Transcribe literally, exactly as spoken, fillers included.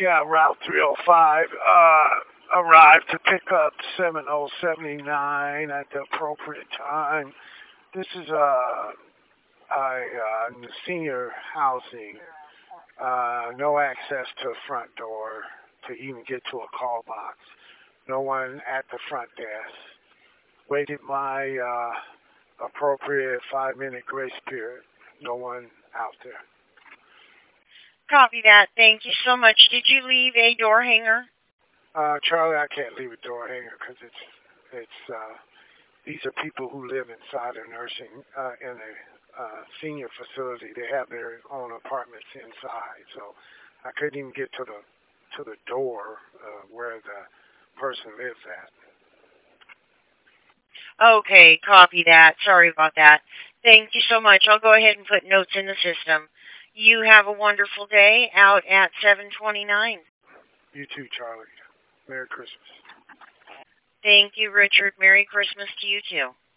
Yeah, Route three oh five. Uh, arrived to pick up seven oh seven nine at the appropriate time. This is uh, a uh, senior housing. Uh, no access to a front door to even get to a call box. No one at the front desk. Waited my uh, appropriate five minute grace period. No one out there. Copy that. Thank you so much. Did you leave a door hanger? Uh, Charlie, I can't leave a door hanger because it's it's uh, these are people who live inside a nursing uh, in a uh, senior facility. They have their own apartments inside, so I couldn't even get to the to the door uh, where the person lives at. Okay, copy that. Sorry about that. Thank you so much. I'll go ahead and put notes in the system. You have a wonderful day out at seven twenty-nine. You too, Charlie. Merry Christmas. Thank you, Richard. Merry Christmas to you too.